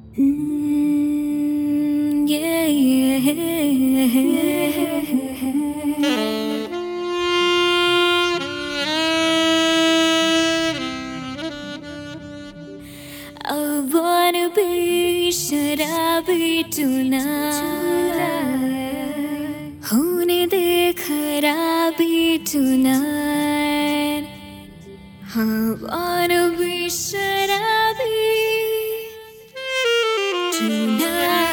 Yeah, yeah. I wanna be शराबी tonight, होने दे खराबी tonight. I wanna be शराबी tonight.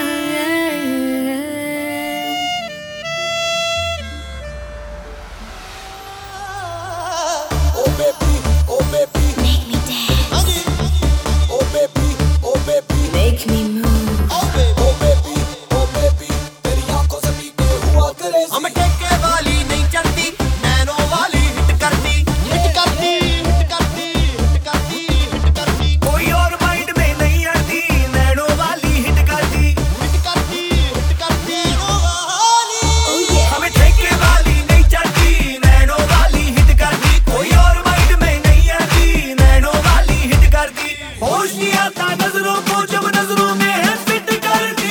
Oh baby, Make me dance, oh baby, make me move. oh baby, तेरी आंखों से पीते हुआ crazy. हम ठेके वाली नहीं चढ़ती, नैनो वाली हिट करती, हिट करती, हिट करती, हिट करती, हिट करती। कोई और माइंड में नहीं आती, नैनो वाली हिट करती, हिट करती, हिट करती, नैनो वाली। Oh yeah. हमें ठेके वाली नहीं चढ़ती, नैनो वाली हिट करती। कोई और माइंड में नहीं आती, नैनो वाली हिट करती। होश नहीं आता नजरों को जब नजरों में है फिट करती,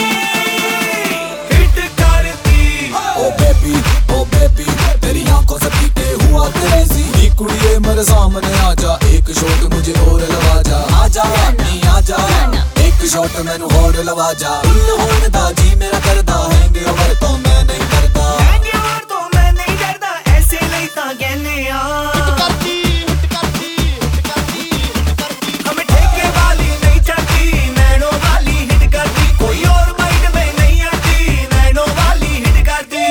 हिट करती। Oh baby, तेरी आंखों से पीते हुआ crazy. नी कुड़िए मेरे सामने आजा, एक शॉट मुझे और लगा जा। आजा नहीं आजा, एक शॉट मैनू और लगा जा। दिल होने दा जी मेरा करदा, हैंगे ओवर तो मैं नहीं करता। हैंगे ओवर तो मैं नहीं डरदा, ऐसे लेता कहने यार। हिट करती, हिट करती, हिट करती, हिट करती। हमें ठेके वाली नहीं चढ़ती, नैनो वाली हिट करती। कोई और माइंड में नहीं आती, नैनो वाली हिट करती।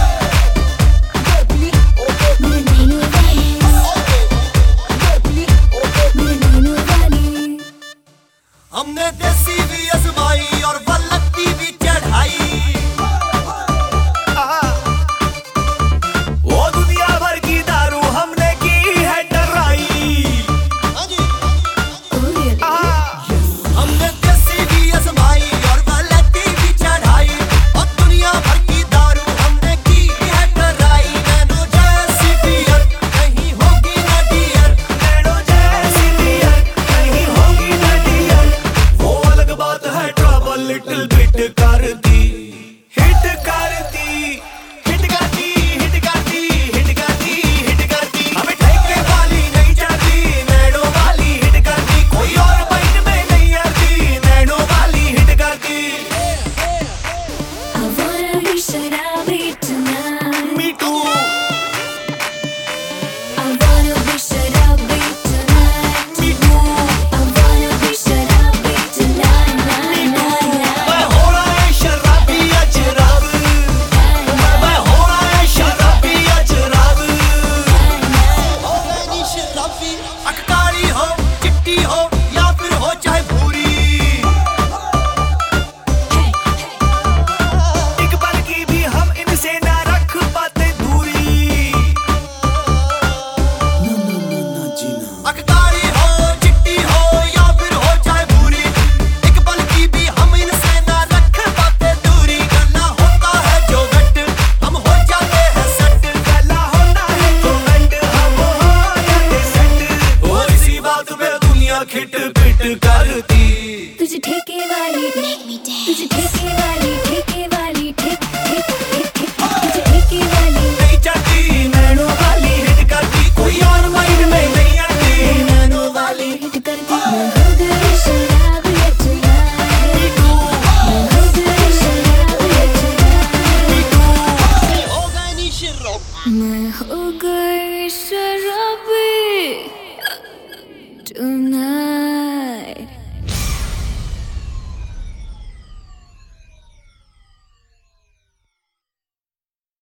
हमने देसी भी आजमाई और वल्लती भी चढ़ाई। वो दुनिया भर की दारू हमने की है डराई। हमने देसी भी आजमाई और वल्लती भी चढ़ाई। और दुनिया भर की दारू हमने की है डराई। नैनो जैसी बियर कहीं होगी ना डियर, नैनो जैसी बियर कहीं होगी ना डियर। वो अलग बात है ट्रबल लिटिल बिट करती, हिट करती, हिट करती, हिट करती, हिट करती, हिट करती। हमें ठेके वाली नहीं चढ़ती, नैनो वाली हिट करती। कोई और माइंड में नहीं आती, नैनो वाली हिट करती। I wanna be शराबी tonight. Me too. I wanna be शराबी tonight. Me too. I wanna be शराबी tonight. मैं हो रहा है शराबी अजराब, मैं हो रहा है शराबी अजराब। हो गई नी शराबी, अककारी हो, चिट्टी हो या फिर हो चाहे भूरी। एक पल की भी हम इनसे ना रख पाते दूरी। अककारी हो, चिट्टी हो या फिर हो चाहे भूरी। एक पल की भी हम इनसे ना रख पाते दूरी। गला होता है जो गट, हम हो जाते हैं सट। गला होता है जो गट, हम हो जाते सेट। और इसी बात पे दुनिया खिट पिट करती। तुझे ठेके वाली make me dance. तुझे ठेके वाली तुझे ठेके वाली नहीं चढ़ती, नैनो वाली हिट करती। कोई और माइंड में नहीं आती, नैनो वाली हिट करती। मैं हो गई शराबी tonight. Me to. मैं हो गई शराबी tonight. हो गई नी शराबी। मैं हो गई शराबी tonight.